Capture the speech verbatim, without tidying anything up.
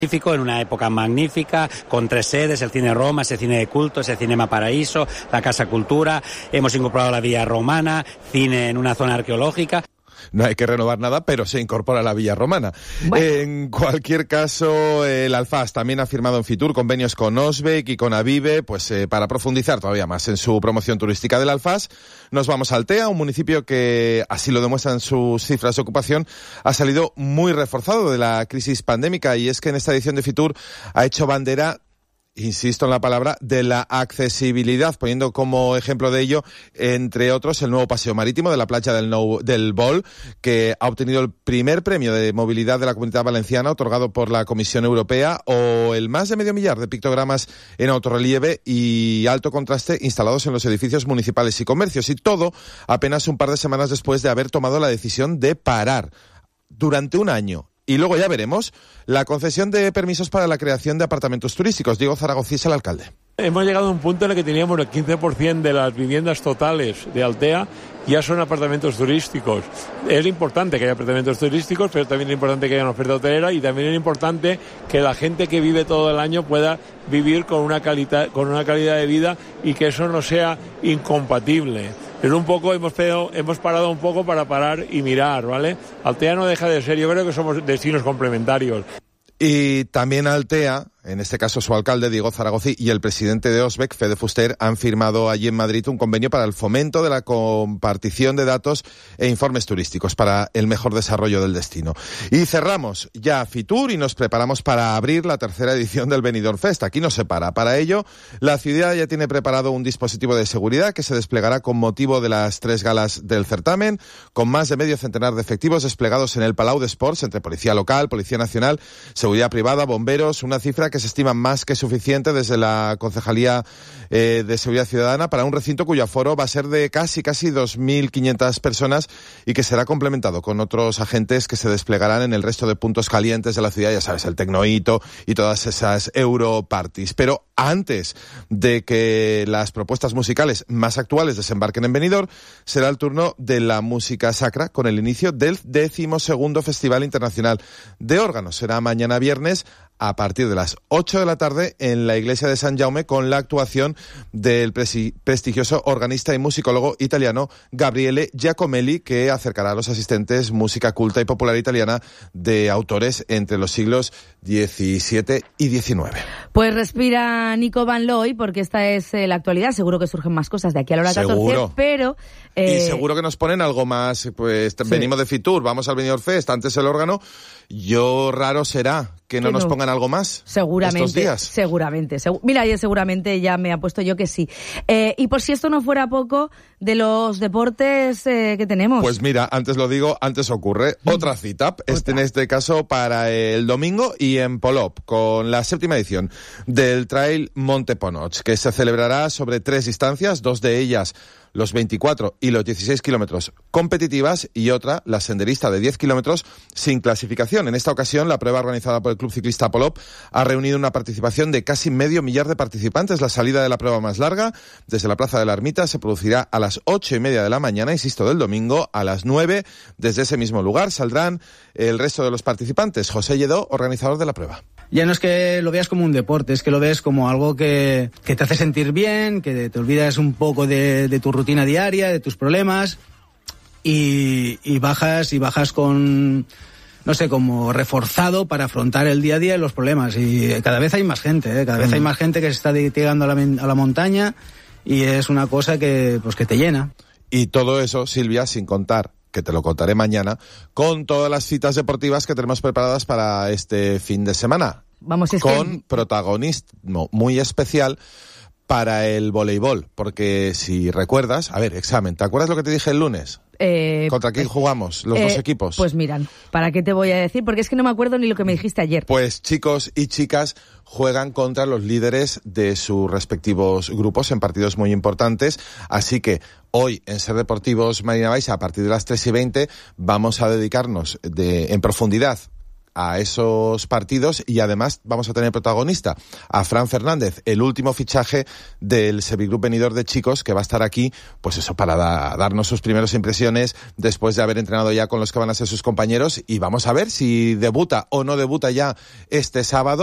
En una época magnífica, con tres sedes, el Cine Roma, ese cine de culto, ese Cinema Paraíso, la Casa Cultura, hemos incorporado la Villa Romana, cine en una zona arqueológica. No hay que renovar nada, pero se incorpora la Villa Romana. Bueno. En cualquier caso, el Alfás también ha firmado en Fitur convenios con Osbeck y con Avive, pues eh, para profundizar todavía más en su promoción turística del Alfás. Nos vamos a Altea, un municipio que, así lo demuestran sus cifras de ocupación, ha salido muy reforzado de la crisis pandémica, y es que en esta edición de Fitur ha hecho bandera, insisto en la palabra, de la accesibilidad, poniendo como ejemplo de ello, entre otros, el nuevo paseo marítimo de la playa del, no, del Bol, que ha obtenido el primer premio de movilidad de la Comunidad Valenciana, otorgado por la Comisión Europea, o el más de medio millar de pictogramas en autorrelieve y alto contraste instalados en los edificios municipales y comercios, y todo apenas un par de semanas después de haber tomado la decisión de parar durante un año. Y luego ya veremos la concesión de permisos para la creación de apartamentos turísticos. Diego Zaragoza es el alcalde. Hemos llegado a un punto en el que teníamos el quince por ciento de las viviendas totales de Altea ya son apartamentos turísticos. Es importante que haya apartamentos turísticos, pero también es importante que haya una oferta hotelera, y también es importante que la gente que vive todo el año pueda vivir con una calidad, con una calidad de vida, y que eso no sea incompatible. Pero un poco hemos, pedido, hemos parado un poco para parar y mirar, ¿vale? Altea no deja de ser, yo creo que somos destinos complementarios. Y también Altea, en este caso su alcalde Diego Zaragoza y el presidente de Osbeck, Fede Fuster, han firmado allí en Madrid un convenio para el fomento de la compartición de datos e informes turísticos para el mejor desarrollo del destino. Y cerramos ya Fitur y nos preparamos para abrir la tercera edición del Benidorm Fest. Aquí no se para. Para ello, la ciudad ya tiene preparado un dispositivo de seguridad que se desplegará con motivo de las tres galas del certamen, con más de medio centenar de efectivos desplegados en el Palau de Sports, entre Policía Local, Policía Nacional, Seguridad Privada, Bomberos, una cifra que se estima más que suficiente desde la Concejalía eh, de Seguridad Ciudadana para un recinto cuyo aforo va a ser de casi, casi dos mil quinientas personas, y que será complementado con otros agentes que se desplegarán en el resto de puntos calientes de la ciudad, ya sabes, el Tecnohito y todas esas Europarties. Pero antes de que las propuestas musicales más actuales desembarquen en Benidorm, será el turno de la música sacra con el inicio del decimosegundo Festival Internacional de Órganos. Será mañana viernes a partir de las ocho de la tarde en la iglesia de San Jaume, con la actuación del presi- prestigioso organista y musicólogo italiano Gabriele Giacomelli, que acercará a los asistentes música culta y popular italiana de autores entre los siglos diecisiete y diecinueve. Pues respira Nico Van Looy, porque esta es eh, la actualidad. Seguro que surgen más cosas de aquí a la hora Seguro. catorce, pero... Eh... Y seguro que nos ponen algo más, pues sí. Venimos de Fitur, vamos al Benidorm Fest, antes el órgano. Yo raro será que no, que no nos pongan algo más seguramente, estos días. Seguramente. Segu- Mira, yo seguramente ya me apuesto yo que sí. Eh, y por si esto no fuera poco, de los deportes eh, que tenemos. Pues mira, antes lo digo, antes ocurre otra cita, este en este caso para el domingo y en Polop, con la séptima edición del Trail Monte Ponoch, que se celebrará sobre tres distancias, dos de ellas los veinticuatro y los dieciséis kilómetros competitivas, y otra, la senderista de diez kilómetros sin clasificación. En esta ocasión, la prueba organizada por el Club Ciclista Polop ha reunido una participación de casi medio millar de participantes. La salida de la prueba más larga, desde la Plaza de la Ermita, se producirá a las ocho y media de la mañana, insisto, del domingo, a las nueve. Desde ese mismo lugar saldrán el resto de los participantes. José Lledó, organizador de la prueba. Ya no es que lo veas como un deporte, es que lo ves como algo que, que te hace sentir bien, que te olvidas un poco de, de tu rutina diaria, de tus problemas, y, y bajas y bajas con, no sé, como reforzado para afrontar el día a día y los problemas. Y cada vez hay más gente, ¿eh? cada vez mm. hay más gente que se está dedicando a la, a la montaña, y es una cosa que, pues, que te llena. Y todo eso, Silvia, sin contar, que te lo contaré mañana, con todas las citas deportivas que tenemos preparadas para este fin de semana. Vamos, es con que... protagonismo muy especial para el voleibol, porque si recuerdas, a ver, examen, ¿te acuerdas lo que te dije el lunes? Eh, ¿Contra quién jugamos, los eh, dos equipos? Pues miran, ¿para qué te voy a decir? Porque es que no me acuerdo ni lo que me dijiste ayer. Pues chicos y chicas juegan contra los líderes de sus respectivos grupos en partidos muy importantes, así que hoy en Ser Deportivos Marina Baixa, a partir de las tres y veinte, vamos a dedicarnos de, en profundidad a esos partidos y además vamos a tener protagonista a Fran Fernández, el último fichaje del Sevilla venidor de chicos, que va a estar aquí, pues eso, para da, darnos sus primeras impresiones después de haber entrenado ya con los que van a ser sus compañeros, y vamos a ver si debuta o no debuta ya este sábado.